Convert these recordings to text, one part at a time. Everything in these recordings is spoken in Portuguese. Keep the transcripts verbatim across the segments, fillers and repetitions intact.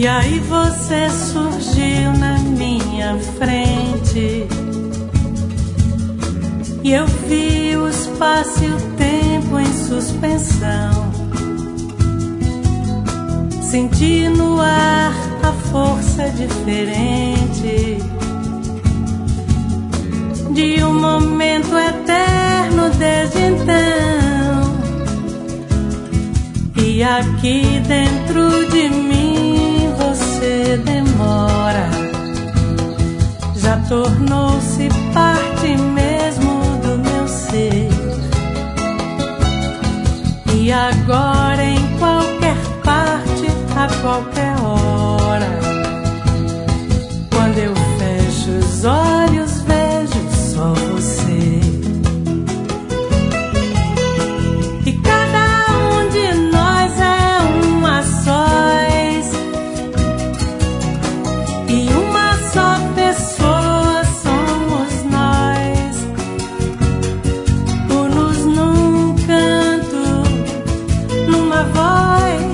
E aí você surgiu na minha frente, e eu vi o espaço e o tempo em suspensão. Senti no ar a força diferente de um momento eterno desde então. E aqui dentro de mim você demora, já tornou-se parte mesmo do meu ser. E agora em qualquer parte, a qualquer hora, quando eu fecho os olhos, vejo só você. E cada um de nós é um a sós, e uma só pessoa somos nós, unos num canto, numa voz.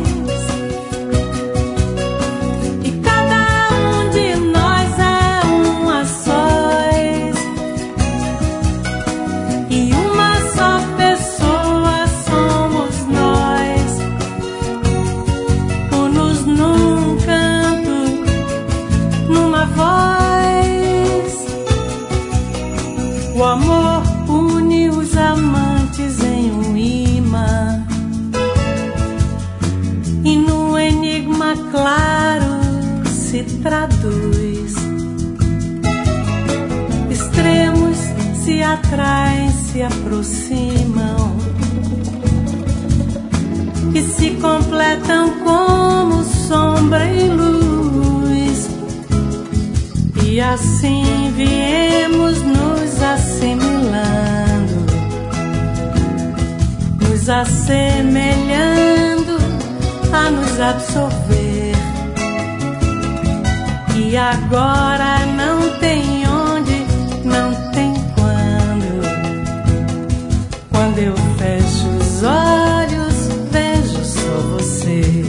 O amor une os amantes em um imã, e no enigma claro se traduz. Extremos se atraem, se aproximam e se completam como sombra e luz. E assim viemos nos assimilando, nos assemelhando a nos absorver. E agora não tem onde, não tem quando. Quando eu fecho os olhos, vejo só você.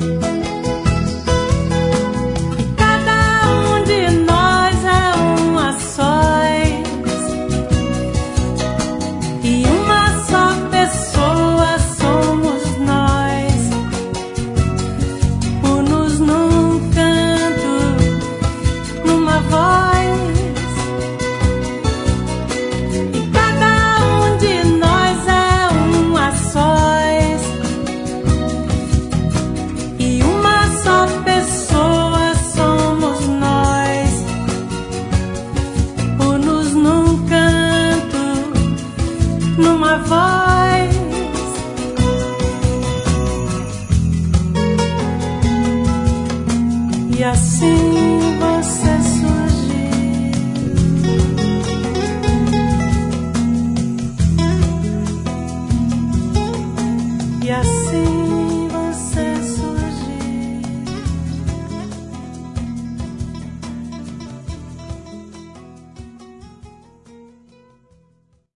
Numa voz, e assim você